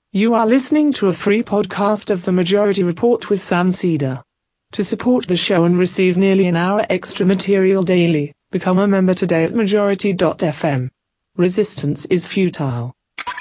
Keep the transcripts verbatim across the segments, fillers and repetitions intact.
You are listening to a free podcast of The Majority Report with Sam Seder. To support the show and receive nearly an hour extra material daily, become a member today at majority dot f m. Resistance is futile.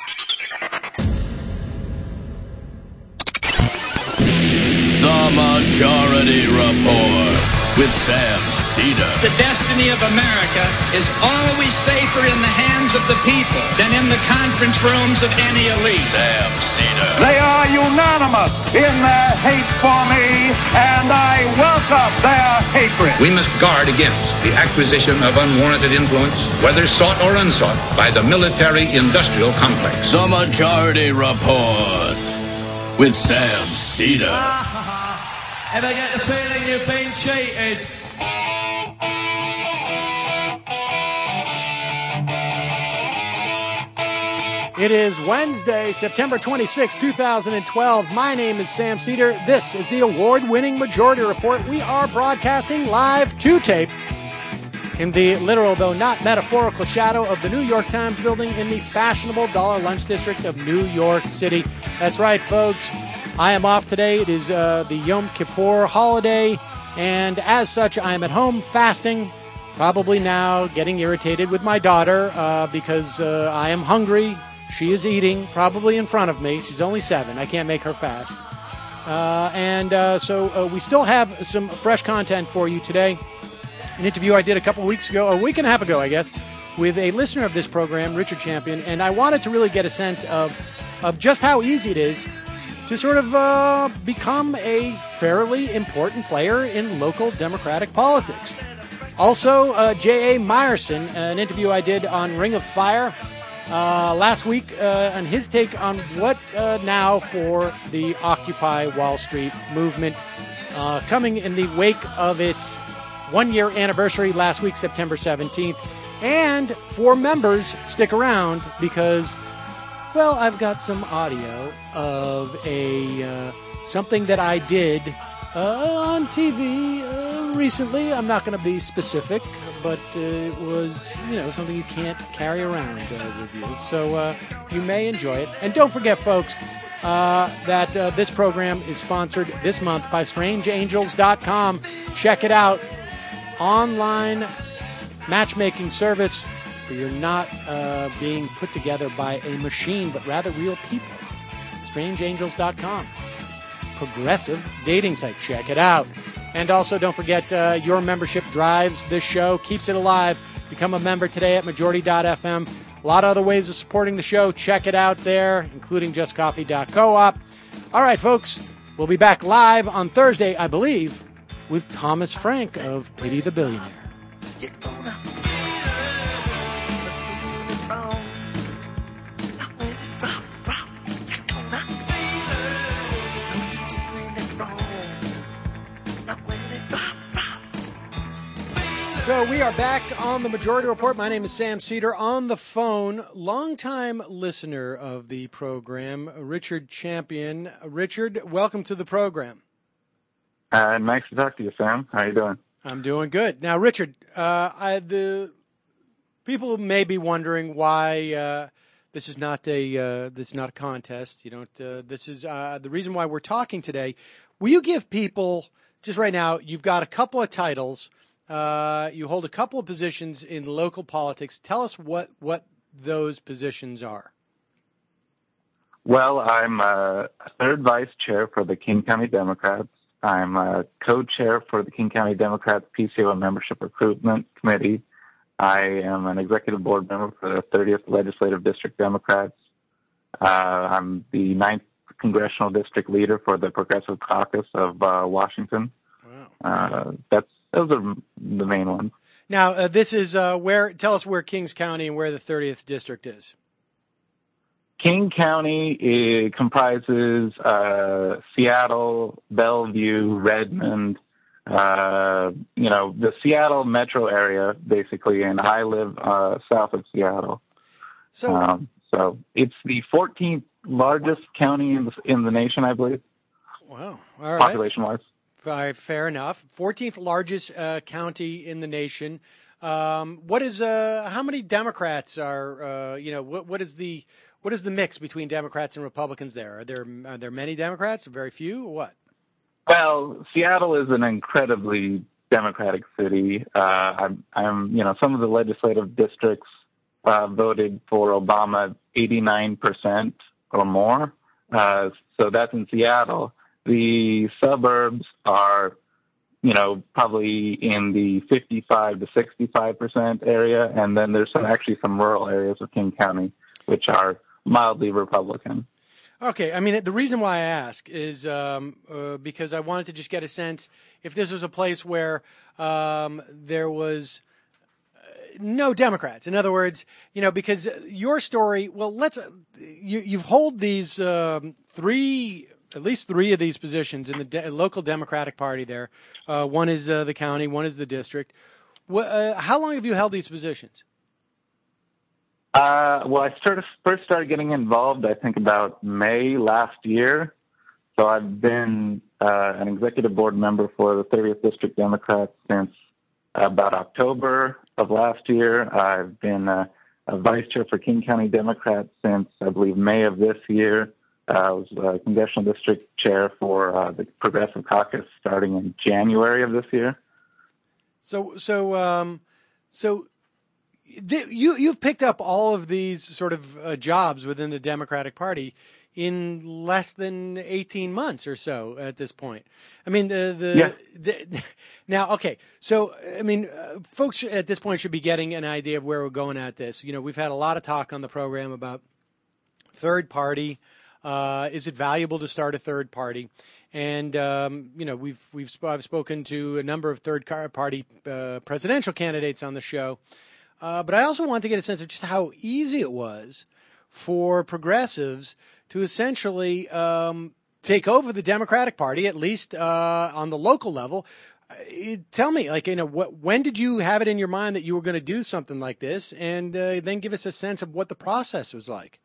The Majority Report with Sam Seder. The destiny of America is always safer in the hands of the people than in the conference rooms of any elite. Sam Seder. They are unanimous in their hate for me, and I welcome their hatred. We must guard against the acquisition of unwarranted influence, whether sought or unsought, by the military-industrial complex. The Majority Report with Sam Seder. Ever get the feeling you've been cheated? It is Wednesday, September twenty-sixth, two thousand twelve. My name is Sam Seder. This is the award-winning Majority Report. We are broadcasting live to tape in the literal, though not metaphorical, shadow of the New York Times building in the fashionable Dollar Lunch District of New York City. That's right, folks. I am off today. It is uh, the Yom Kippur holiday, and as such, I am at home fasting, probably now getting irritated with my daughter uh, because uh, I am hungry. She is eating, probably in front of me. She's only seven. I can't make her fast. Uh, and uh, so uh, we still have some fresh content for you today. An interview I did a couple weeks ago, a week and a half ago, I guess, with a listener of this program, Richard Champion, and I wanted to really get a sense of, of just how easy it is to sort of uh, become a fairly important player in local Democratic politics. Also, uh, J A. Meyerson, an interview I did on Ring of Fire uh, last week, uh, and his take on what uh, now for the Occupy Wall Street movement, uh, coming in the wake of its one-year anniversary last week, September seventeenth. And for members, stick around because, well, I've got some audio of a uh, something that I did uh, on T V uh, recently. I'm not going to be specific, but uh, it was, you know, something you can't carry around uh, with you. So uh, you may enjoy it. And don't forget, folks, uh, that uh, this program is sponsored this month by strange angels dot com. Check it out. Online matchmaking service where you're not uh, being put together by a machine, but rather real people. strange angels dot com. Progressive dating site. Check it out. And also, don't forget, uh, your membership drives this show, keeps it alive. Become a member today at majority dot f m. A lot of other ways of supporting the show. Check it out there, including just coffee dot coop. All right, folks, we'll be back live on Thursday, I believe, with Thomas Frank of Pity the Billionaire. So we are back on the Majority Report. My name is Sam Seder. On the phone, longtime listener of the program, Richard Champion. Richard, welcome to the program. Uh, nice to talk to you, Sam. How are you doing? I'm doing good. Now, Richard, uh, I, the people may be wondering why uh, this is not a uh, this is not a contest. You don't. Uh, this is uh, the reason why we're talking today. Will you give people just right now? You've got a couple of titles. Uh, you hold a couple of positions in local politics. Tell us what what those positions are. Well, I'm a third vice chair for the King County Democrats. I'm a co-chair for the King County Democrats P C O Membership Recruitment Committee. I am an executive board member for the thirtieth Legislative District Democrats. Uh, I'm the ninth Congressional District Leader for the Progressive Caucus of uh, Washington. Wow. Uh, that's those are the main ones. Now, uh, this is uh, where. Tell us where Kings County and where the thirtieth District is. King County it comprises uh, Seattle, Bellevue, Redmond, uh, you know, the Seattle metro area, basically, and I live uh, south of Seattle. So, um, so it's the fourteenth largest county in the, in the nation, I believe. Wow. All right. Population-wise. All right, fair enough. fourteenth largest uh, county in the nation. Um, what is uh, how many Democrats are uh, you know what what is the what is the mix between Democrats and Republicans there? Are there are there many Democrats? Very few, or what? Well, Seattle is an incredibly Democratic city. Uh, I'm, I'm, you know, some of the legislative districts uh, voted for Obama eighty-nine percent or more. Uh, so that's in Seattle. The suburbs are, you know, probably in the fifty-five to sixty-five percent area. And then there's some, actually some rural areas of King County, which are mildly Republican. Okay, I mean, the reason why I ask is um, uh, because I wanted to just get a sense if this was a place where um, there was uh, no Democrats. In other words, you know, because your story, well, let's, uh, you, you've hold these um, three, at least three of these positions in the de- local Democratic Party there. Uh, one is uh, the county, one is the district. Wh- uh, how long have you held these positions? Uh, well, I started, first started getting involved, I think, about May last year. So I've been uh, an executive board member for the thirtieth District Democrats since about October of last year. I've been uh, a vice chair for King County Democrats since, I believe, May of this year. Uh, I was uh, congressional district chair for uh, the Progressive Caucus starting in January of this year. So, so, um, so. You, you've picked up all of these sort of uh, jobs within the Democratic Party in less than eighteen months or so at this point. I mean, the, the, yeah. the now, okay. So, I mean, uh, folks at this point should be getting an idea of where we're going at this. You know, we've had a lot of talk on the program about third party. Uh, is it valuable to start a third party? And, um, you know, we've, we've, I've spoken to a number of third party uh, presidential candidates on the show. Uh, but I also want to get a sense of just how easy it was for progressives to essentially um, take over the Democratic Party, at least uh, on the local level. Uh, tell me, like, you know, what, when did you have it in your mind that you were going to do something like this? And uh, then give us a sense of what the process was like.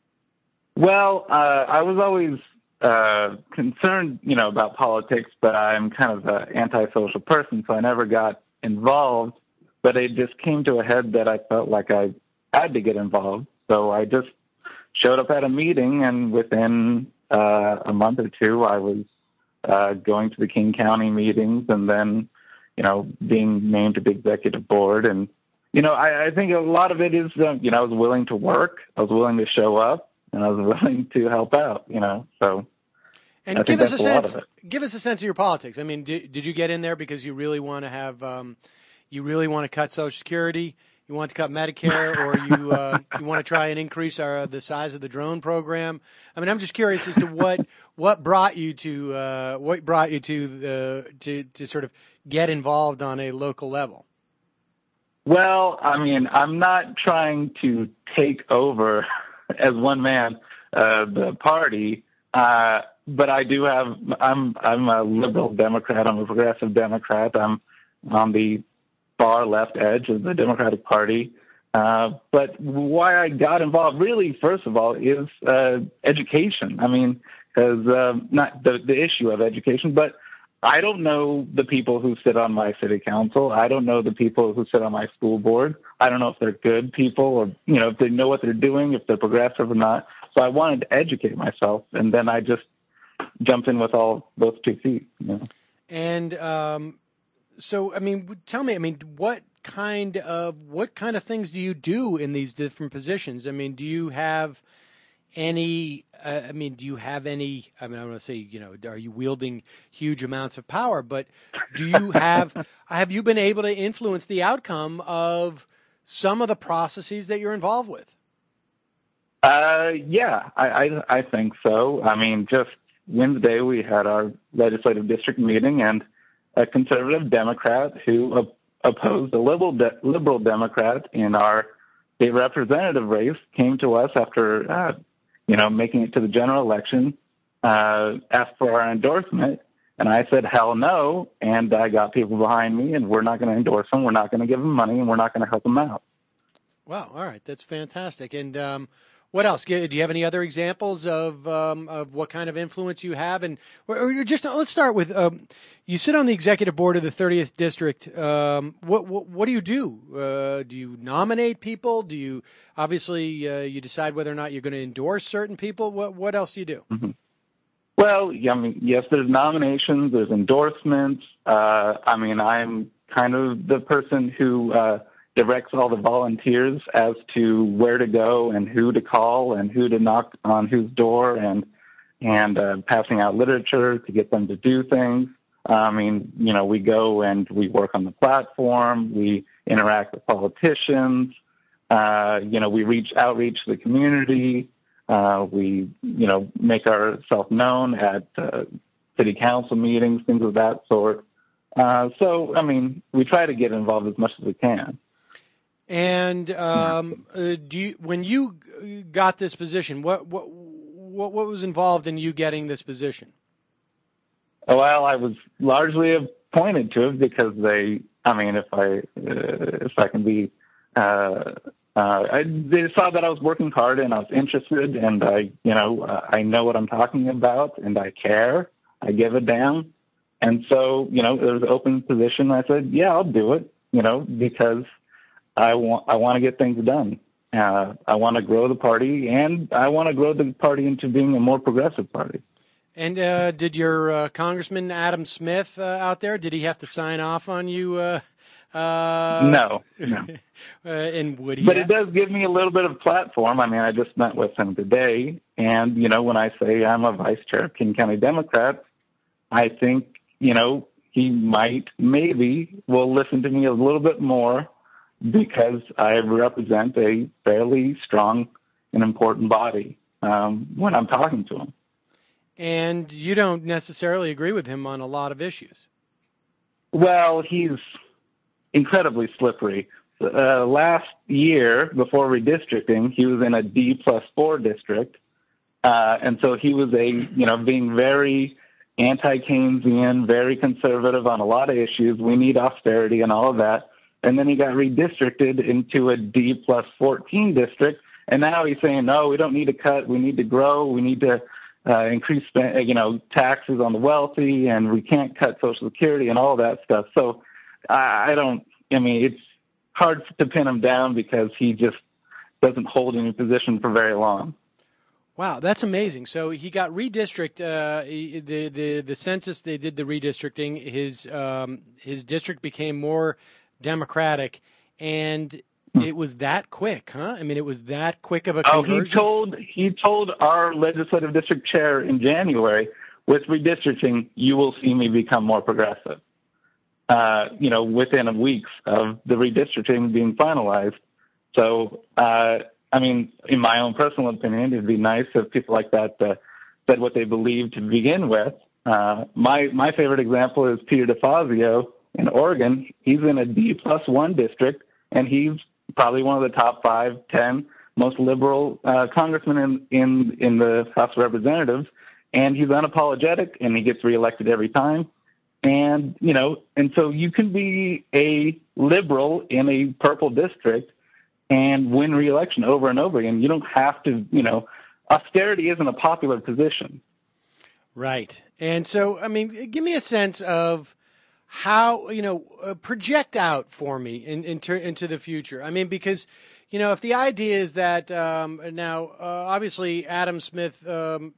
Well, uh, I was always uh, concerned, you know, about politics, but I'm kind of an antisocial person, so I never got involved. But it just came to a head that I felt like I had to get involved. So I just showed up at a meeting, and within uh, a month or two, I was uh, going to the King County meetings and then, you know, being named to the executive board. And, you know, I, I think a lot of it is, uh, you know, I was willing to work. I was willing to show up, and I was willing to help out, you know, so. And give us a sense, give us a sense of your politics. I mean, did, did you get in there because you really want to have, um, you really want to cut Social Security, you want to cut Medicare, or you uh, you want to try and increase our, the size of the drone program? I mean, I'm just curious as to what what brought you to uh, what brought you to the to to sort of get involved on a local level. Well, I mean, I'm not trying to take over as one man uh, the party, uh, but I do have. I'm I'm a liberal Democrat. I'm a progressive Democrat. I'm on the far left edge of the Democratic Party. Uh, but why I got involved, really, first of all, is uh, education. I mean, because uh, not the, the issue of education, but I don't know the people who sit on my city council. I don't know the people who sit on my school board. I don't know if they're good people or, you know, if they know what they're doing, if they're progressive or not. So I wanted to educate myself, and then I just jumped in with all those two feet. You know? And um So, I mean, tell me, I mean, what kind of, what kind of things do you do in these different positions? I mean, do you have any, uh, I mean, do you have any, I mean, I don't want to say, you know, are you wielding huge amounts of power, but do you have, have you been able to influence the outcome of some of the processes that you're involved with? Uh, yeah, I, I, I think so. I mean, just Wednesday we had our legislative district meeting, and a conservative Democrat who op- opposed a liberal de- liberal Democrat in our state representative race came to us after, uh, you know, making it to the general election, uh, asked for our endorsement, and I said, hell no, and I got people behind me, and we're not going to endorse them, we're not going to give them money, and we're not going to help them out. Wow, all right, that's fantastic. And um, What else? Do you have any other examples of um, of what kind of influence you have? And or, or just let's start with um, you sit on the executive board of the thirtieth District. Um, what, what what do you do? Uh, do you nominate people? Do you obviously uh, you decide whether or not you're going to endorse certain people? What what else do you do? Mm-hmm. Well, I mean, yes, there's nominations, there's endorsements. Uh, I mean, I'm kind of the person who uh, directs all the volunteers as to where to go and who to call and who to knock on whose door, and and uh, passing out literature to get them to do things. I mean, you know, we go and we work on the platform, we interact with politicians, uh, you know, we reach outreach to the community. Uh, we, you know, make ourselves known at uh, city council meetings, things of that sort. Uh, so, I mean, we try to get involved as much as we can. And um, uh, do you, when you got this position, what, what what what was involved in you getting this position? Well, I was largely appointed to it because they, I mean, if I uh, if I can be. Uh, Uh, I, they saw that I was working hard and I was interested, and I, you know, uh, I know what I'm talking about, and I care. I give a damn, and so, you know, there was an open position. I said, yeah, I'll do it, you know, because I want I want to get things done. Uh, I want to grow the party, and I want to grow the party into being a more progressive party. And uh, did your uh, Congressman Adam Smith uh, out there? Did he have to sign off on you? Uh, uh, no, no. Uh, and would he? But have? it does give me a little bit of platform. I mean, I just met with him today, and, you know, when I say I'm a vice chair of King County Democrats, I think, you know, he might, maybe, will listen to me a little bit more because I represent a fairly strong and important body um, when I'm talking to him. And you don't necessarily agree with him on a lot of issues. Well, he's incredibly slippery. Uh, last year, before redistricting, he was in a D plus four district. Uh, and so he was a, you know, being very anti-Keynesian, very conservative on a lot of issues. We need austerity and all of that. And then he got redistricted into a D plus fourteen district. And now he's saying, no, we don't need to cut. We need to grow. We need to uh, increase, you know, taxes on the wealthy, and we can't cut Social Security and all that stuff. So I, I don't, I mean, it's hard to pin him down because he just doesn't hold any position for very long. Wow, that's amazing. So he got redistrict. Uh, the the the census, they did the redistricting. His um, his district became more Democratic, and it was that quick, huh? I mean, it was that quick of a conversion. Oh, he told he told our legislative district chair in January, with redistricting, you will see me become more progressive. Uh, you know, within weeks of the redistricting being finalized. So, uh, I mean, in my own personal opinion, it'd be nice if people like that uh, said what they believed to begin with. Uh, my my favorite example is Peter DeFazio in Oregon. He's in a D plus one district, and he's probably one of the top five, ten most liberal uh, congressmen in, in in the House of Representatives, and he's unapologetic, and he gets reelected every time. And, you know, and so you can be a liberal in a purple district and win re-election over and over again. You don't have to, you know, austerity isn't a popular position. Right. And so, I mean, give me a sense of how, you know, uh, project out for me in, in ter- into the future. I mean, because, you know, if the idea is that um, now, uh, obviously, Adam Smith um,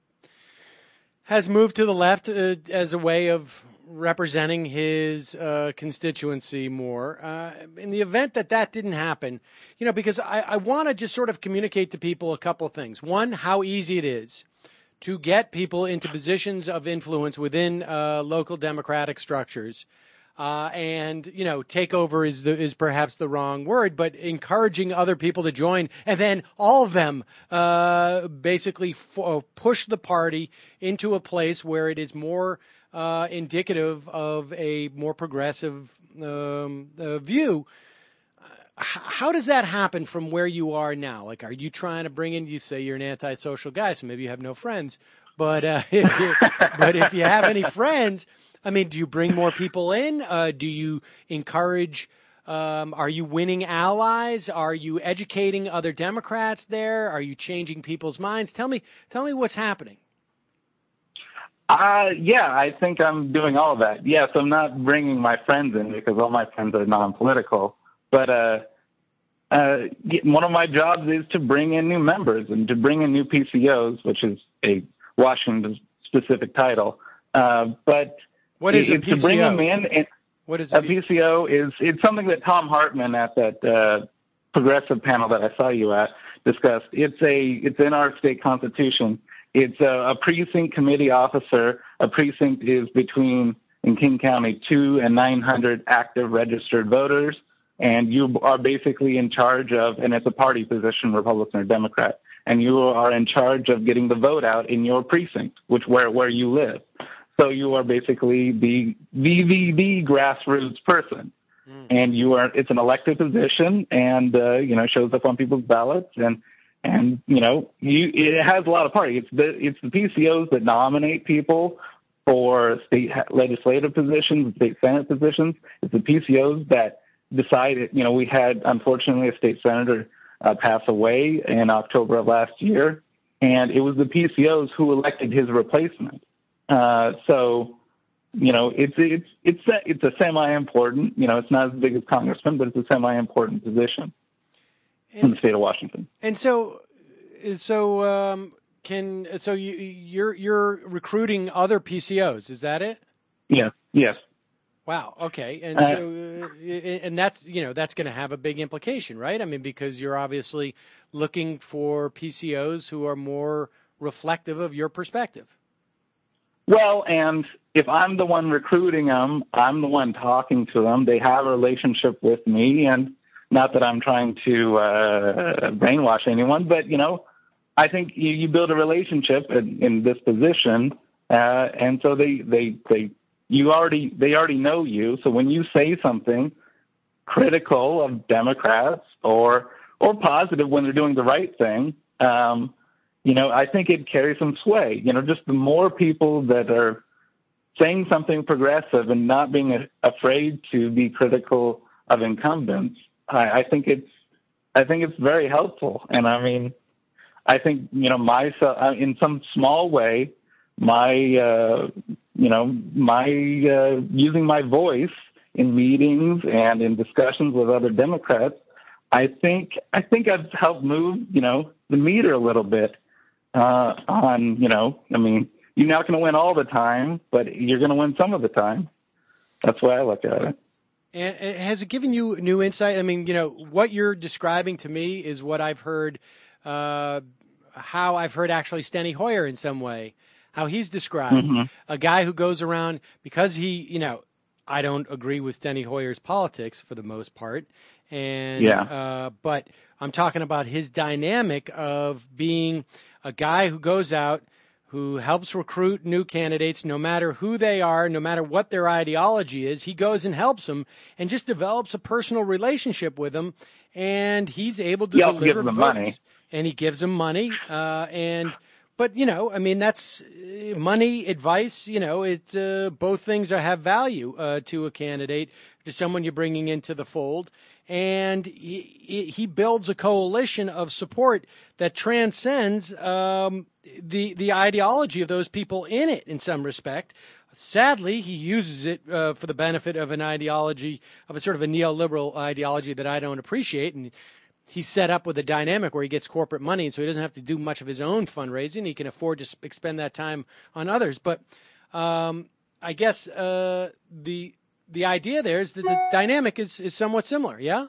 has moved to the left uh, as a way of representing his uh, constituency more. Uh, in the event that that didn't happen, you know, because I, I want to just sort of communicate to people a couple of things. One, how easy it is to get people into positions of influence within uh, local democratic structures. Uh, and, you know, takeover is the, is perhaps the wrong word, but encouraging other people to join, and then all of them uh, basically f- push the party into a place where it is more Uh, indicative of a more progressive um, uh, view. H- how does that happen from where you are now? Like, are you trying to bring in? You say you're an antisocial guy, so maybe you have no friends. But uh, if you, but if you have any friends, I mean, do you bring more people in? Uh, do you encourage Um, are you winning allies? Are you educating other Democrats there? Are you changing people's minds? Tell me, tell me what's happening. Uh, yeah, I think I'm doing all of that. Yes, I'm not bringing my friends in because all my friends are non-political. But uh, uh, one of my jobs is to bring in new members and to bring in new P C Os, which is a Washington-specific title. Uh, but what is a P C O? To bring them in, and what is a P C O? Is it's something that Tom Hartman at that uh, progressive panel that I saw you at discussed. It's a it's in our state constitution. It's a, a precinct committee officer. A precinct is between, in King County, two and nine hundred active registered voters, and you are basically in charge of, and it's a party position, Republican or Democrat, and you are in charge of getting the vote out in your precinct, which where where you live. So you are basically the the the, the grassroots person, mm. and you are. It's an elected position, and uh, you know shows up on people's ballots and. And, you know, you, it has a lot of party. It's the, it's the P C Os that nominate people for state legislative positions, state Senate positions. It's the P C Os that decide it. You know, we had, unfortunately, a state senator uh, pass away in October of last year, and it was the P C Os who elected his replacement. Uh, so, you know, it's, it's, it's, a, it's a semi-important, you know, it's not as big as congressman, but it's a semi-important position. And, in the state of Washington. And so, so um, can so you you're you're recruiting other P C Os? Is that it? Yes. Yes. Wow. Okay. And uh, so, uh, and that's you know that's going to have a big implication, right? I mean, because you're obviously looking for P C Os who are more reflective of your perspective. Well, and if I'm the one recruiting them, I'm the one talking to them. They have a relationship with me, and. Not that I'm trying to uh, brainwash anyone, but, you know, I think you, you build a relationship in, in this position, uh, and so they, they, they, you already, they already know you. So when you say something critical of Democrats or, or positive when they're doing the right thing, um, you know, I think it carries some sway. You know, just the more people that are saying something progressive and not being afraid to be critical of incumbents, I, I think it's, I think it's very helpful. And I mean, I think, you know, my, in some small way, my, uh, you know, my, uh, using my voice in meetings and in discussions with other Democrats, I think, I think I've helped move, you know, the meter a little bit, uh, on, you know, I mean, you're not going to win all the time, but you're going to win some of the time. That's the way I look at it. And has it given you new insight? I mean, you know, what you're describing to me is what I've heard, uh, how I've heard actually Steny Hoyer in some way, how he's described, mm-hmm. a guy who goes around because he, you know, I don't agree with Steny Hoyer's politics for the most part. And, yeah. uh, but I'm talking about his dynamic of being a guy who goes out, who helps recruit new candidates, no matter who they are, no matter what their ideology is. He goes and helps them and just develops a personal relationship with them, and he's able to he also deliver gives them votes. money. And he gives them money. Uh, and but you know, I mean, that's uh, money, advice. You know, it uh, both things are, have value uh, to a candidate, to someone you're bringing into the fold. And he, he builds a coalition of support that transcends um, the the ideology of those people in it in some respect. Sadly, he uses it uh, for the benefit of an ideology, of a sort of a neoliberal ideology that I don't appreciate. And he's set up with a dynamic where he gets corporate money, and so he doesn't have to do much of his own fundraising. He can afford to expend that time on others. But um, I guess uh, the... The idea there is that the dynamic is, is somewhat similar, yeah?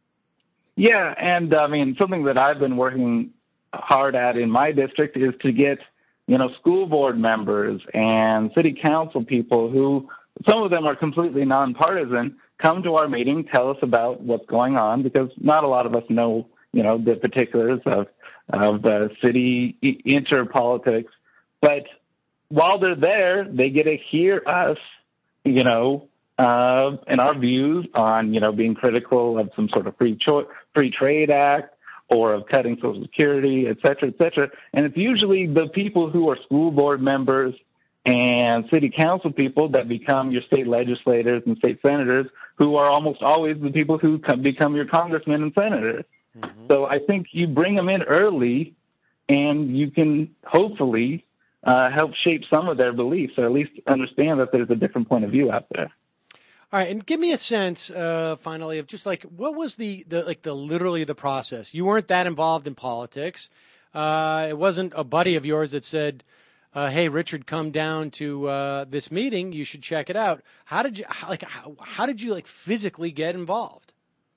Yeah, and I mean, something that I've been working hard at in my district is to get, you know, school board members and city council people who, some of them are completely nonpartisan, come to our meeting, tell us about what's going on, because not a lot of us know, you know, the particulars of, of uh, city interpolitics. But while they're there, they get to hear us, you know, Uh, and our views on, you know, being critical of some sort of free cho- free trade act or of cutting Social Security, et cetera, et cetera. And it's usually the people who are school board members and city council people that become your state legislators and state senators, who are almost always the people who come, become your congressmen and senators. Mm-hmm. So I think you bring them in early, and you can hopefully uh, help shape some of their beliefs, or at least understand that there's a different point of view out there. All right, and give me a sense, uh, finally, of just like what was the, the like the literally the process. You weren't that involved in politics. Uh, it wasn't a buddy of yours that said, uh, "Hey, Richard, come down to uh, this meeting. You should check it out." How did you how, like how, how did you like physically get involved?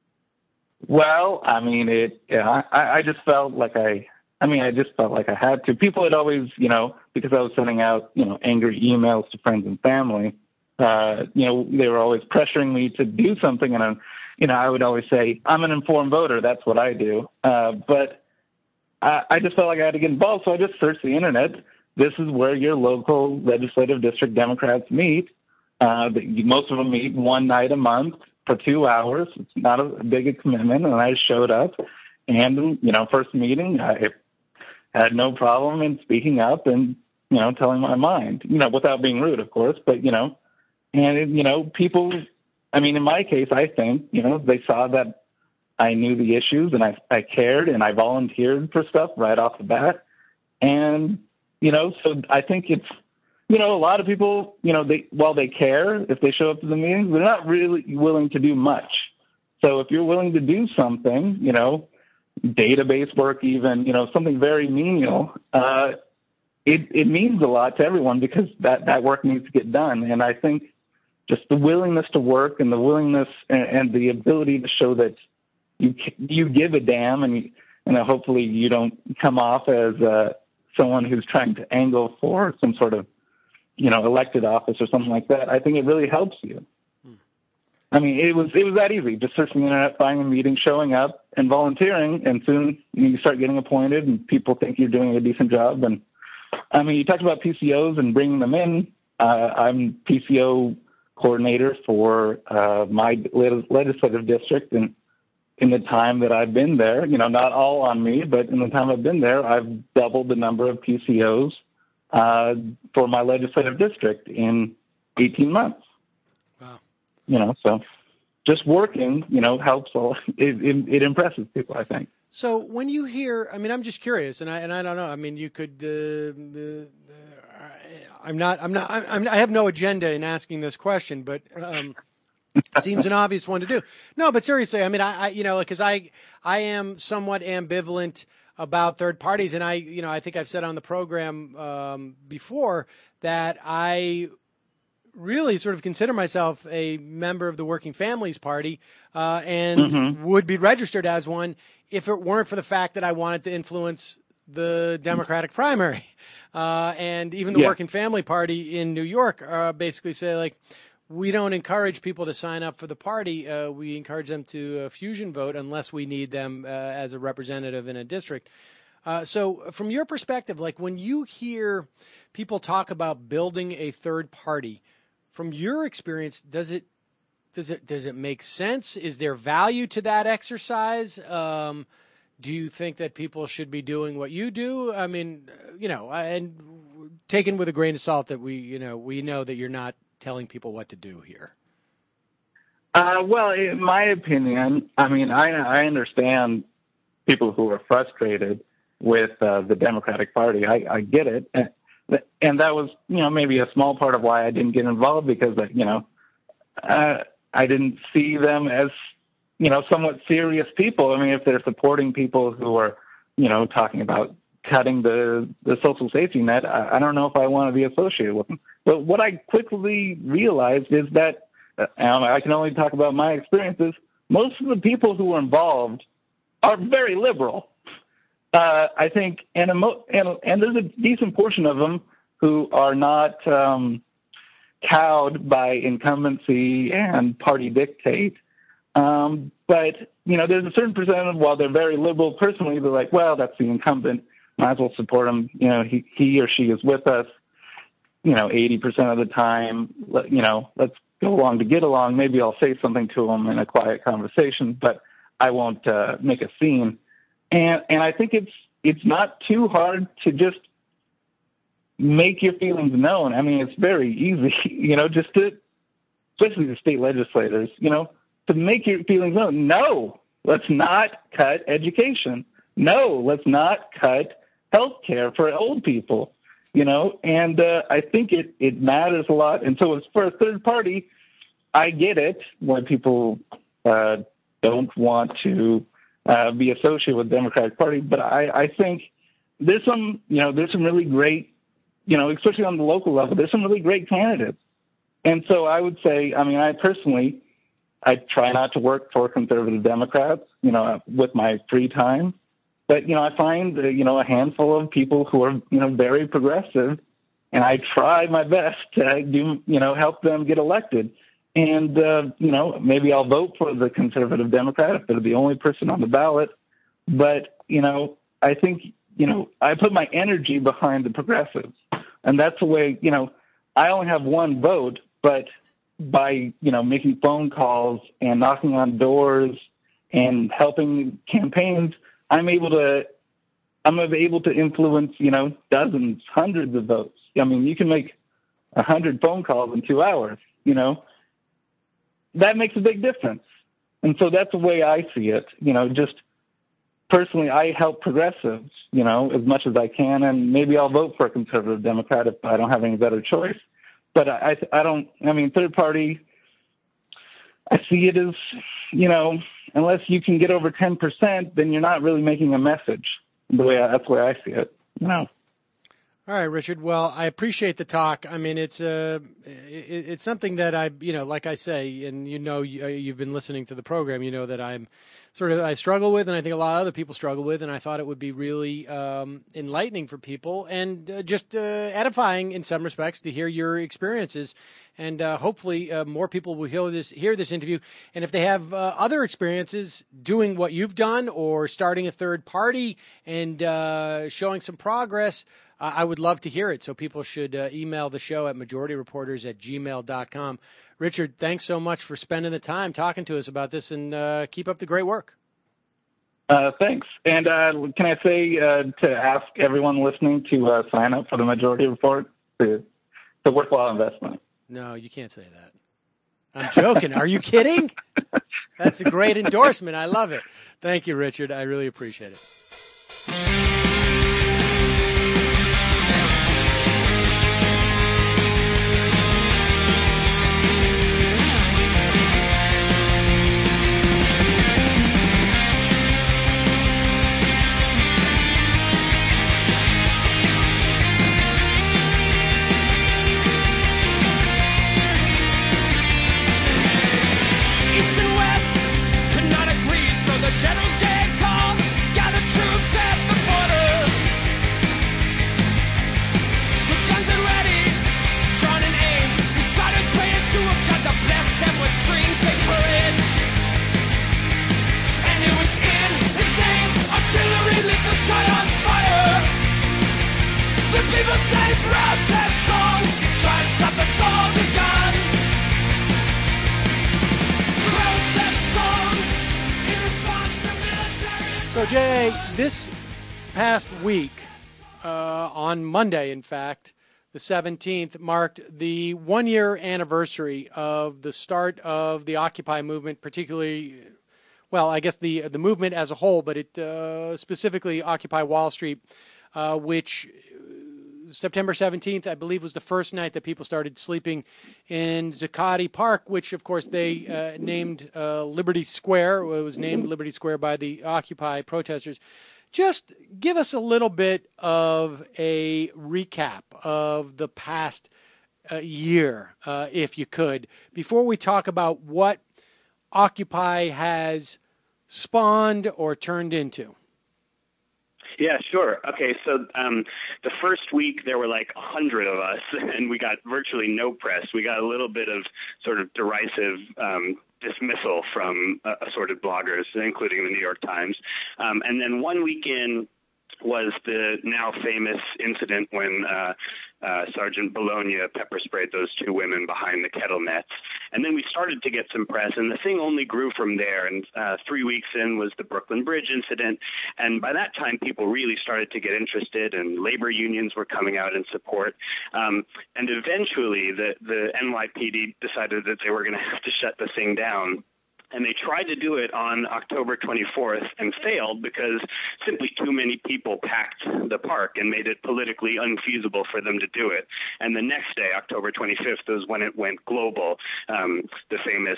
Well, I mean, it. Yeah, I, I just felt like I. I mean, I just felt like I had to. People had always, you know, because I was sending out, you know, angry emails to friends and family. Uh, you know, they were always pressuring me to do something, and I'm, you know, I would always say, "I'm an informed voter. That's what I do." Uh, but I, I just felt like I had to get involved, so I just searched the internet. This is where your local legislative district Democrats meet. Uh, most of them meet one night a month for two hours. It's not a big a commitment, and I showed up. And, you know, first meeting, I had no problem in speaking up and, you know, telling my mind, you know, without being rude, of course, but, you know, and, you know, people, I mean, in my case, I think, you know, they saw that I knew the issues and I, I cared and I volunteered for stuff right off the bat. And, you know, so I think it's, you know, a lot of people, you know, they, while they care, if they show up to the meetings, they're not really willing to do much. So if you're willing to do something, you know, database work, even, you know, something very menial, uh, it, it means a lot to everyone because that, that work needs to get done. And I think just the willingness to work and the willingness and, and the ability to show that you you give a damn, and you, and hopefully you don't come off as uh, someone who's trying to angle for some sort of, you know, elected office or something like that. I think it really helps you. Hmm. I mean, it was it was that easy. Just searching the internet, finding a meeting, showing up, and volunteering, and soon you start getting appointed, and people think you're doing a decent job. And I mean, you talked about P C Os and bringing them in. Uh, I'm P C O coordinator for uh, my legislative district, and in the time that I've been there, you know, not all on me, but in the time I've been there, I've doubled the number of P C Os uh, for my legislative district in eighteen months. Wow. You know, so just working, you know, helps. A lot. It, it, it impresses people, I think. So when you hear, I mean, I'm just curious, and I and I don't know. I mean, you could. Uh, uh, I'm not. I'm not. I'm, I have no agenda in asking this question, but um, it seems an obvious one to do. No, but seriously, I mean, I, I you know, because I I am somewhat ambivalent about third parties, and I you know I think I've said on the program um, before that I really sort of consider myself a member of the Working Families Party, uh, and mm-hmm. would be registered as one if it weren't for the fact that I wanted to influence the Democratic primary. Uh, and even the yeah. Working Family Party in New York uh, basically say, like, we don't encourage people to sign up for the party. Uh, we encourage them to uh, fusion vote unless we need them uh, as a representative in a district. Uh, so from your perspective, like when you hear people talk about building a third party, from your experience, does it does it does it make sense? Is there value to that exercise? Um, do you think that people should be doing what you do? I mean, you know, and taken with a grain of salt that we, you know, we know that you're not telling people what to do here. Uh, well, in my opinion, I mean, I, I understand people who are frustrated with uh, the Democratic Party. I, I get it. And, and that was, you know, maybe a small part of why I didn't get involved because, you know, uh, I didn't see them as, you know, somewhat serious people. I mean, if they're supporting people who are, you know, talking about cutting the, the social safety net, I, I don't know if I want to be associated with them. But what I quickly realized is that, uh, and I can only talk about my experiences, most of the people who are involved are very liberal. Uh, I think, and, emo- and, and there's a decent portion of them who are not um, cowed by incumbency and party dictate. Um, but, you know, there's a certain percentage, while they're very liberal personally, they're like, well, that's the incumbent. Might as well support him. You know, he, he or she is with us, you know, eighty percent of the time. Let, you know, let's go along to get along. Maybe I'll say something to him in a quiet conversation, but I won't uh, make a scene. And, and I think it's, it's not too hard to just make your feelings known. I mean, it's very easy, you know, just to, especially the state legislators, you know, to make your feelings known. No, let's not cut education. No, let's not cut health care for old people, you know, and uh, I think it, it matters a lot. And so as for a third party, I get it when people uh, don't want to uh, be associated with the Democratic Party, but I, I think there's some, you know, there's some really great, you know, especially on the local level, there's some really great candidates. And so I would say, I mean, I personally, I try not to work for conservative Democrats, you know, with my free time. But, you know, I find, uh, you know, a handful of people who are, you know, very progressive, and I try my best to do, you know, help them get elected. And, uh, you know, maybe I'll vote for the conservative Democrat if they're the only person on the ballot. But, you know, I think, you know, I put my energy behind the progressives. And that's the way, you know, I only have one vote, but by, you know, making phone calls and knocking on doors and helping campaigns, I'm able to, I'm able to influence, you know, dozens, hundreds of votes. I mean, you can make a hundred phone calls in two hours, you know, that makes a big difference. And so that's the way I see it. You know, just personally, I help progressives, you know, as much as I can, and maybe I'll vote for a conservative Democrat if I don't have any better choice. But I, I don't, I mean, third party, I see it as, you know, unless you can get over ten percent, then you're not really making a message. The way I, that's the way I see it, you know. All right, Richard. Well, I appreciate the talk. I mean, it's uh, it, it's something that I, you know, like I say, and you know, you, you've been listening to the program, you know, that I'm sort of, I struggle with, and I think a lot of other people struggle with, and I thought it would be really um, enlightening for people and uh, just uh, edifying in some respects to hear your experiences. And uh, hopefully uh, more people will hear this, hear this interview. And if they have uh, other experiences doing what you've done or starting a third party and uh, showing some progress, uh, I would love to hear it. So people should uh, email the show at majority reporters at gmail dot com. Richard, thanks so much for spending the time talking to us about this, and uh, keep up the great work. Uh, thanks. And uh, can I say uh, to ask everyone listening to uh, sign up for the Majority Report? It's a worthwhile investment. No, you can't say that. I'm joking. Are you kidding? That's a great endorsement. I love it. Thank you, Richard. I really appreciate it. The generals get called, gather troops at the border. With guns at ready, drawn and aim. Insiders praying to a God to bless them with strength and courage. And it was in his name, artillery lit the sky on fire. The people sang protest songs, try to stop the soldiers' gun. Protest songs. So, Jay, this past week, uh, on Monday, in fact, the seventeenth, marked the one-year anniversary of the start of the Occupy movement, particularly, well, I guess the the movement as a whole, but it uh, specifically Occupy Wall Street, uh, which September seventeenth, I believe, was the first night that people started sleeping in Zuccotti Park, which, of course, they uh, named uh, Liberty Square. It was named Liberty Square by the Occupy protesters. Just give us a little bit of a recap of the past uh, year, uh, if you could, before we talk about what Occupy has spawned or turned into. Yeah, sure. Okay, so um, the first week there were like a hundred of us, and we got virtually no press. We got a little bit of sort of derisive um, dismissal from uh, assorted bloggers, including the New York Times. Um, and then one weekend was the now famous incident when uh, uh, Sergeant Bologna pepper sprayed those two women behind the kettle nets. and then we started to get some press, and the thing only grew from there. And uh, three weeks in was the Brooklyn Bridge incident, and by that time people really started to get interested, and labor unions were coming out in support. Um, and eventually the, the N Y P D decided that they were going to have to shut the thing down. And they tried to do it on October twenty-fourth and failed because simply too many people packed the park and made it politically unfeasible for them to do it. And the next day, October twenty-fifth, was when it went global, um, the famous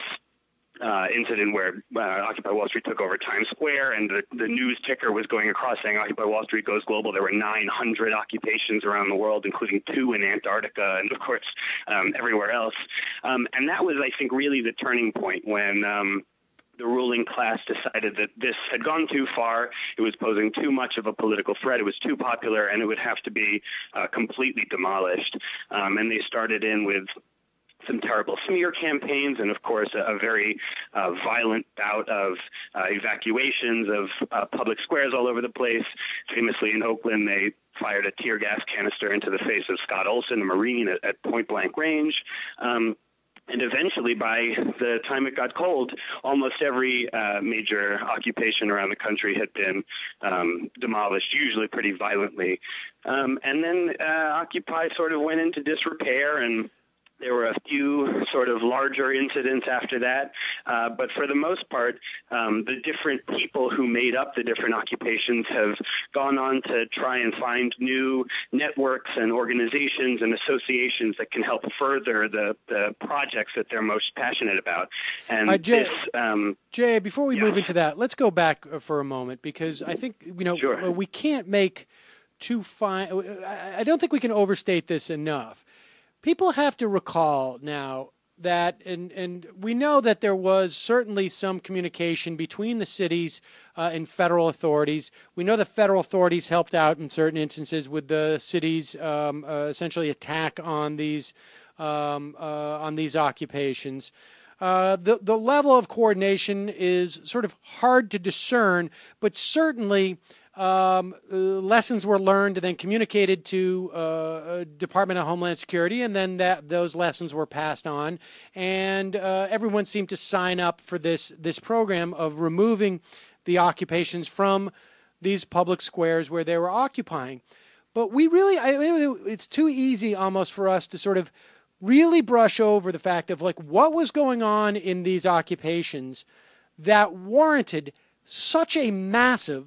Uh, incident where uh, Occupy Wall Street took over Times Square, and the, the news ticker was going across saying Occupy Wall Street goes global. There were nine hundred occupations around the world, including two in Antarctica and, of course, um, everywhere else. Um, and that was, I think, really the turning point when um, the ruling class decided that this had gone too far. It was posing too much of a political threat. It was too popular, and it would have to be uh, completely demolished. Um, and they started in with some terrible smear campaigns, and of course a, a very uh, violent bout of uh, evacuations of uh, public squares all over the place. Famously in Oakland, they fired a tear gas canister into the face of Scott Olson, a Marine, at, at point-blank range. Um, And eventually, by the time it got cold, almost every uh, major occupation around the country had been um, demolished, usually pretty violently. Um, and then uh, Occupy sort of went into disrepair, and there were a few sort of larger incidents after that, uh, but for the most part, um, the different people who made up the different occupations have gone on to try and find new networks and organizations and associations that can help further the, the projects that they're most passionate about. And uh, Jay, this, um, Jay, before we yeah. move into that, let's go back for a moment, because I think, you know, sure. we can't make too fine. I don't think we can overstate this enough. People have to recall now that, and, and we know that there was certainly some communication between the cities uh, and federal authorities. We know that federal authorities helped out in certain instances with the cities' um, uh, essentially attack on these um, uh, on these occupations. Uh, the the level of coordination is sort of hard to discern, but certainly Um, uh, lessons were learned and then communicated to uh, Department of Homeland Security, and then that those lessons were passed on, and uh, everyone seemed to sign up for this this program of removing the occupations from these public squares where they were occupying. But we really, I, it's too easy almost for us to sort of really brush over the fact of like what was going on in these occupations that warranted such a massive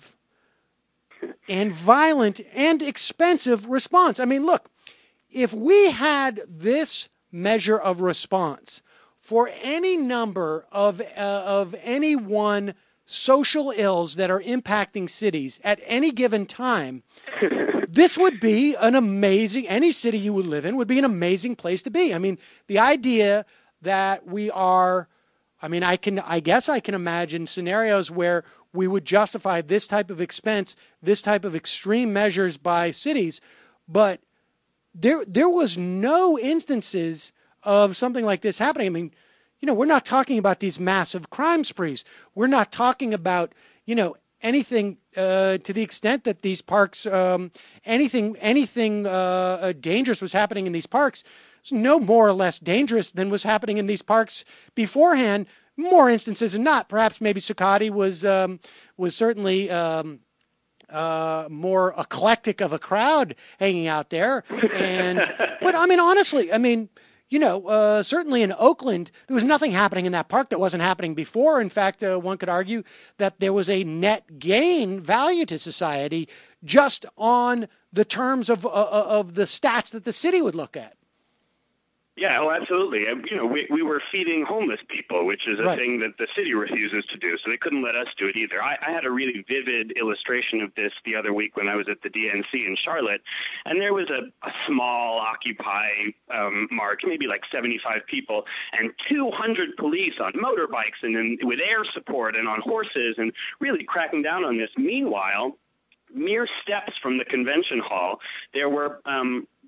and violent and expensive response. I mean, look, if we had this measure of response for any number of uh, of any one social ills that are impacting cities at any given time, this would be an amazing, any city you would live in would be an amazing place to be. I mean, the idea that we are, I mean, I can, I guess I can imagine scenarios where we would justify this type of expense, this type of extreme measures by cities, but there there was no instances of something like this happening. I mean, you know, we're not talking about these massive crime sprees. We're not talking about, you know, anything uh, to the extent that these parks, um, anything anything uh, dangerous was happening in these parks. It's no more or less dangerous than was happening in these parks beforehand. More instances than not. Perhaps maybe Zuccotti was um, was certainly um, uh, more eclectic of a crowd hanging out there. And but I mean, honestly, I mean, you know, uh, certainly in Oakland, there was nothing happening in that park that wasn't happening before. In fact, uh, one could argue that there was a net gain value to society just on the terms of uh, of the stats that the city would look at. Yeah, oh, absolutely. You know, we, we were feeding homeless people, which is a right. thing that the city refuses to do, so they couldn't let us do it either. I, I had a really vivid illustration of this the other week when I was at the D N C in Charlotte, and there was a, a small Occupy um, march, maybe like seventy-five people, and two hundred police on motorbikes and then with air support and on horses and really cracking down on this. Meanwhile, mere steps from the convention hall, there were um,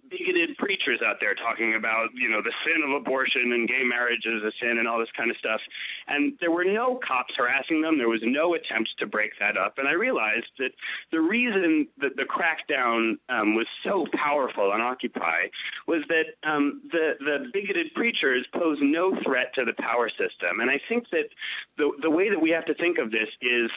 bigoted preachers out there talking about, you know, the sin of abortion and gay marriage is a sin and all this kind of stuff. And there were no cops harassing them. There was no attempts to break that up. And I realized that the reason that the crackdown um, was so powerful on Occupy was that um, the, the bigoted preachers pose no threat to the power system. And I think that the, the way that we have to think of this is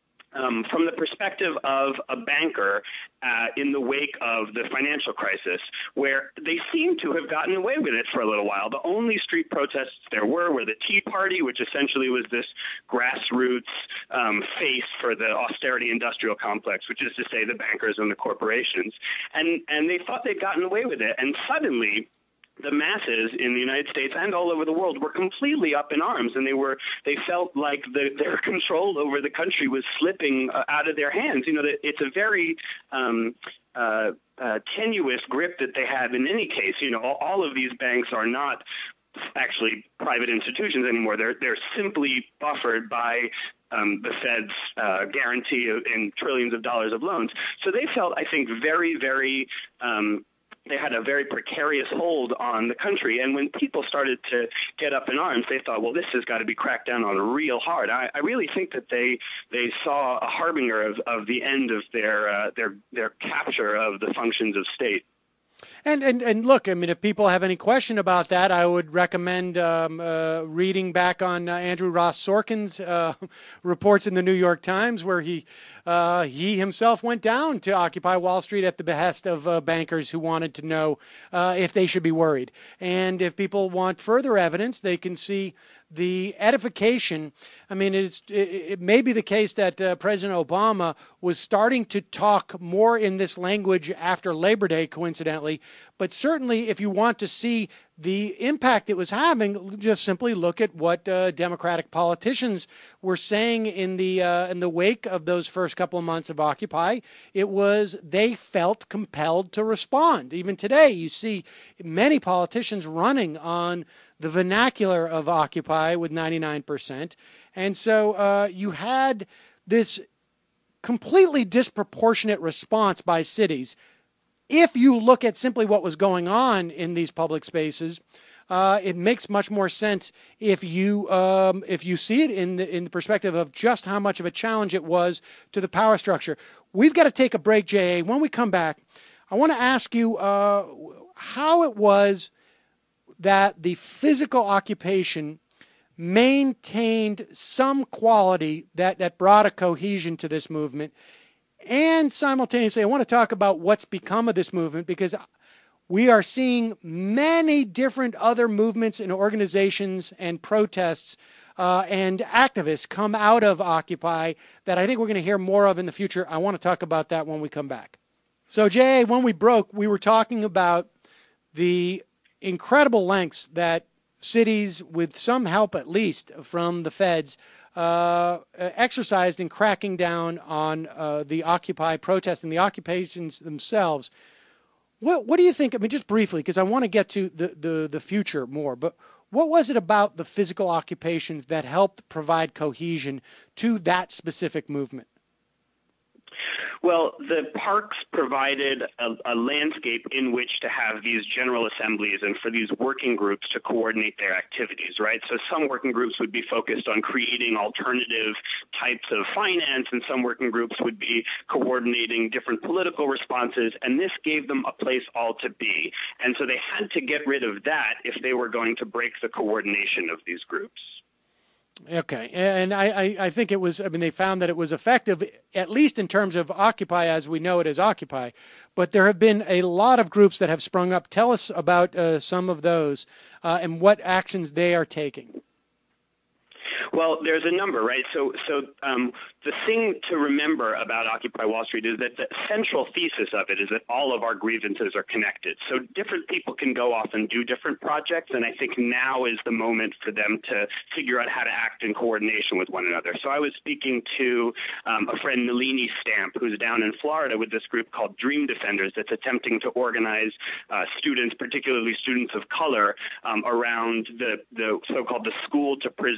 Um, from the perspective of a banker uh, in the wake of the financial crisis, where they seem to have gotten away with it for a little while. The only street protests there were were the Tea Party, which essentially was this grassroots um, face for the austerity industrial complex, which is to say the bankers and the corporations. And, and they thought they'd gotten away with it. And suddenly, the masses in the United States and all over the world were completely up in arms, and they were they felt like the, their control over the country was slipping uh, out of their hands. You know, that it's a very um, uh, uh, tenuous grip that they have in any case. You know, all, all of these banks are not actually private institutions anymore. They're they're simply buffered by Um, the Fed's uh, guarantee of, in trillions of dollars of loans. So they felt, I think, very, very um, they had a very precarious hold on the country. And when people started to get up in arms, they thought, well, this has got to be cracked down on real hard. I, I really think that they they saw a harbinger of, of the end of their, uh, their, their capture of the functions of state. And, and and look, I mean, if people have any question about that, I would recommend um, uh, reading back on uh, Andrew Ross Sorkin's uh, reports in the New York Times, where he uh, he himself went down to Occupy Wall Street at the behest of uh, bankers who wanted to know uh, if they should be worried. And if people want further evidence, they can see the edification. I mean, it's, it, it may be the case that uh, President Obama was starting to talk more in this language after Labor Day, coincidentally. But certainly, if you want to see the impact it was having, just simply look at what uh, Democratic politicians were saying in the uh, in the wake of those first couple of months of Occupy. It was they felt compelled to respond. Even today, you see many politicians running on the vernacular of Occupy with ninety-nine percent. And so uh, you had this completely disproportionate response by cities. If you look at simply what was going on in these public spaces, uh, it makes much more sense if you um, if you see it in the, in the perspective of just how much of a challenge it was to the power structure. We've got to take a break, J A. When we come back, I want to ask you uh, how it was that the physical occupation maintained some quality that, that brought a cohesion to this movement. And simultaneously, I want to talk about what's become of this movement, because we are seeing many different other movements and organizations and protests uh, and activists come out of Occupy that I think we're going to hear more of in the future. I want to talk about that when we come back. So, J A, when we broke, we were talking about the incredible lengths that cities, with some help at least from the feds, uh, exercised in cracking down on uh, the Occupy protests and the occupations themselves. What, what do you think? I mean, just briefly, because I want to get to the, the, the future more, but what was it about the physical occupations that helped provide cohesion to that specific movement? Well, the parks provided a, a landscape in which to have these general assemblies and for these working groups to coordinate their activities, right? So some working groups would be focused on creating alternative types of finance, and some working groups would be coordinating different political responses, and this gave them a place all to be. And so they had to get rid of that if they were going to break the coordination of these groups. Okay, and I, I, I think it was, I mean, they found that it was effective, at least in terms of Occupy as we know it as Occupy, but there have been a lot of groups that have sprung up. Tell us about uh, some of those uh, and what actions they are taking. Well, there's a number, right? So, so um, the thing to remember about Occupy Wall Street is that the central thesis of it is that all of our grievances are connected. So different people can go off and do different projects, and I think now is the moment for them to figure out how to act in coordination with one another. So I was speaking to um, a friend, Nalini Stamp, who's down in Florida with this group called Dream Defenders that's attempting to organize uh, students, particularly students of color, um, around the, the so-called the school-to-prison pipeline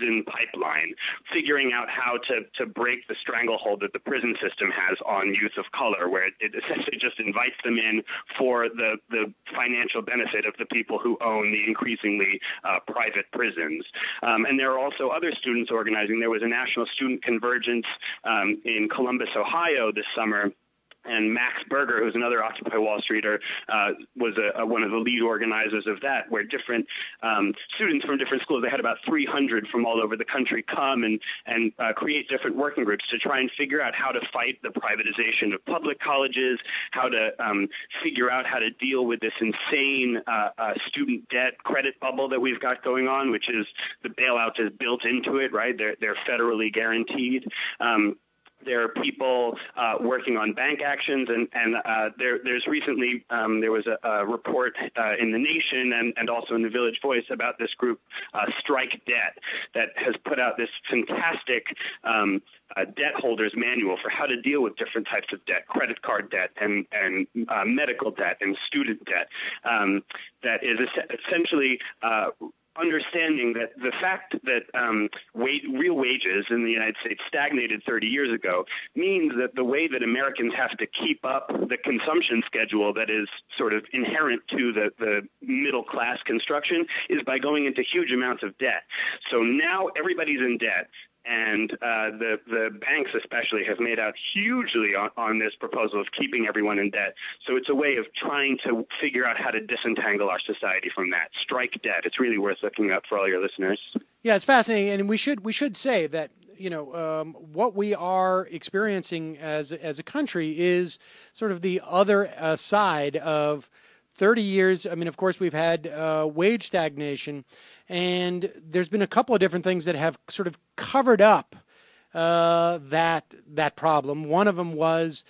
pipeline, figuring out how to, to break the stranglehold that the prison system has on youth of color, where it, it essentially just invites them in for the, the financial benefit of the people who own the increasingly uh, private prisons. Um, and there are also other students organizing. There was a national student convergence um, in Columbus, Ohio this summer. And Max Berger, who's another Occupy Wall Streeter, uh, was a, a, one of the lead organizers of that, where different um, students from different schools, they had about three hundred from all over the country come and, and uh, create different working groups to try and figure out how to fight the privatization of public colleges, how to um, figure out how to deal with this insane uh, uh, student debt credit bubble that we've got going on, which is the bailout is built into it, right? They're, they're federally guaranteed. Um, There are people uh, working on bank actions, and, and uh, there, there's recently um, there was a, a report uh, in The Nation and, and also in the Village Voice about this group, uh, Strike Debt, that has put out this fantastic um, uh, debt holders manual for how to deal with different types of debt, credit card debt and, and uh, medical debt and student debt, um, that is es- essentially uh, understanding that the fact that um, wage, real wages in the United States stagnated thirty years ago means that the way that Americans have to keep up the consumption schedule that is sort of inherent to the, the middle class construction is by going into huge amounts of debt. So now everybody's in debt. And uh, the, the banks especially have made out hugely on, on this proposal of keeping everyone in debt. So it's a way of trying to figure out how to disentangle our society from that. Strike debt. It's really worth looking up for all your listeners. Yeah, it's fascinating. And we should we should say that, you know, um, what we are experiencing as, as a country is sort of the other uh, side of thirty years. I mean, of course, we've had uh, wage stagnation, and there's been a couple of different things that have sort of covered up uh, that that problem. One of them was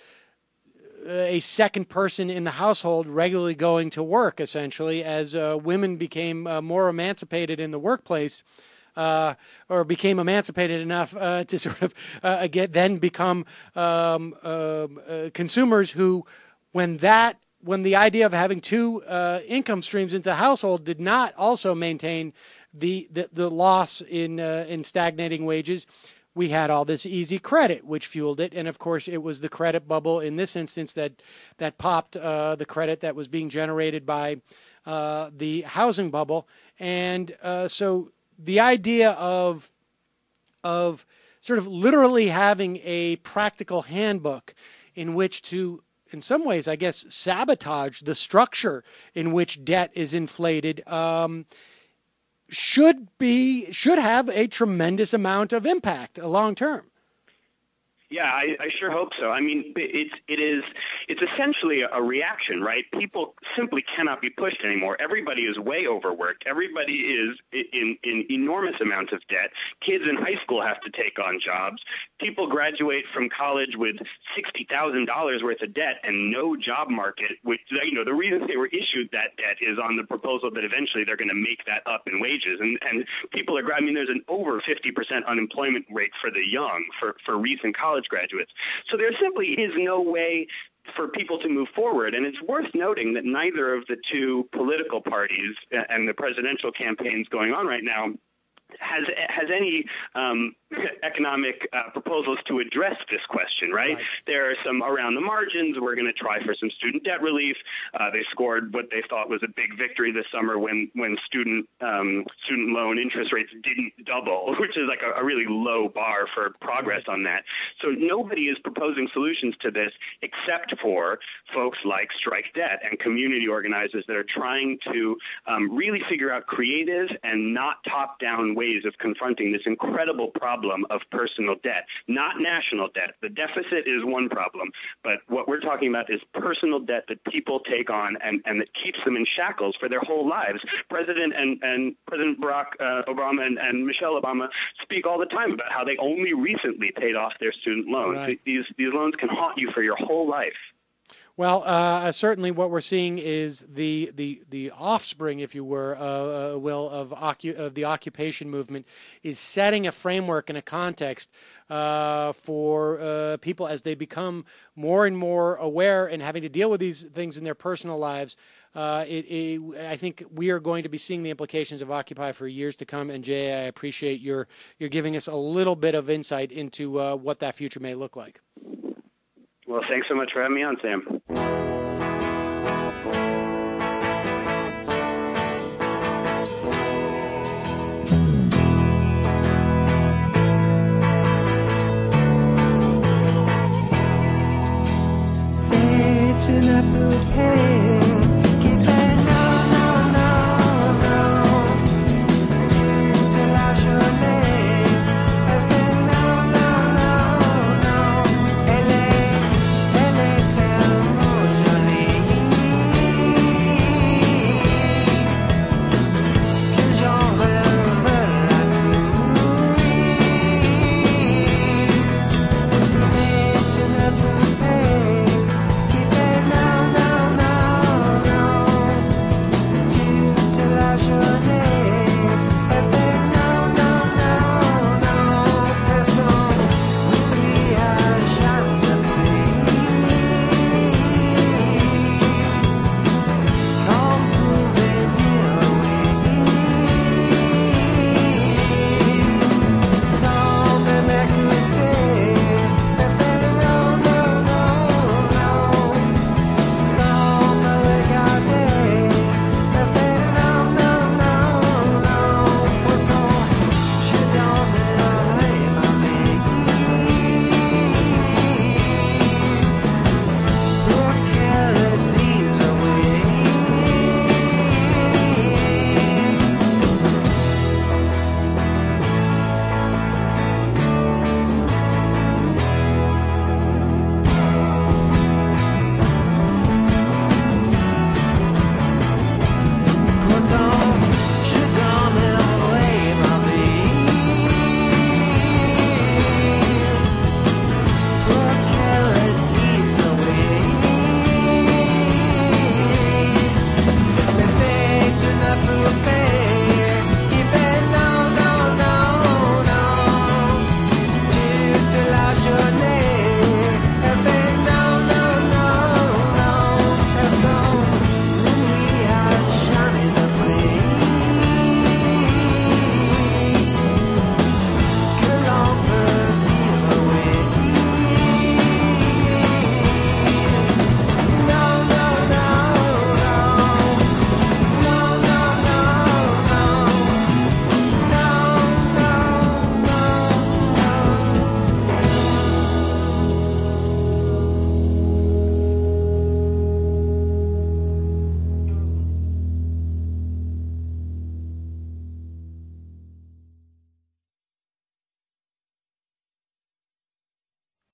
a second person in the household regularly going to work, essentially, as uh, women became uh, more emancipated in the workplace, uh, or became emancipated enough uh, to sort of uh, again then become um, uh, uh, consumers who, when that when the idea of having two uh, income streams into the household did not also maintain the the, the loss in uh, in stagnating wages, we had all this easy credit, which fueled it. And of course, it was the credit bubble in this instance that that popped uh, the credit that was being generated by uh, the housing bubble. And uh, so the idea of of sort of literally having a practical handbook in which to, in some ways, I guess, sabotage the structure in which debt is inflated, um, should be should have a tremendous amount of impact long term. Yeah, I, I sure hope so. I mean, it's it is it's essentially a reaction, right? People simply cannot be pushed anymore. Everybody is way overworked. Everybody is in, in enormous amounts of debt. Kids in high school have to take on jobs. People graduate from college with sixty thousand dollars worth of debt and no job market. Which, you know, the reason they were issued that debt is on the proposal that eventually they're going to make that up in wages. And and people are. I mean, there's an over fifty percent unemployment rate for the young for for recent college graduates. So there simply is no way for people to move forward. And it's worth noting that neither of the two political parties and the presidential campaigns going on right now has has any um, economic uh, proposals to address this question, right? right? There are some around the margins. We're going to try for some student debt relief. Uh, they scored what they thought was a big victory this summer when when student um, student loan interest rates didn't double, which is like a, a really low bar for progress on that. So nobody is proposing solutions to this except for folks like Strike Debt and community organizers that are trying to um, really figure out creative and not top-down ways of confronting this incredible problem of personal debt, not national debt. The deficit is one problem, but what we're talking about is personal debt that people take on and, and that keeps them in shackles for their whole lives. President and, and President Barack uh, Obama and, and Michelle Obama speak all the time about how they only recently paid off their student loans. Right. These, these loans can haunt you for your whole life. Well, uh, certainly what we're seeing is the the, the offspring, if you were, uh, uh, will, of, ocu- of the occupation movement is setting a framework and a context uh, for uh, people as they become more and more aware and having to deal with these things in their personal lives. Uh, it, it, I think we are going to be seeing the implications of Occupy for years to come. And Jay, I appreciate your your giving us a little bit of insight into uh, what that future may look like. Well, thanks so much for having me on, Sam.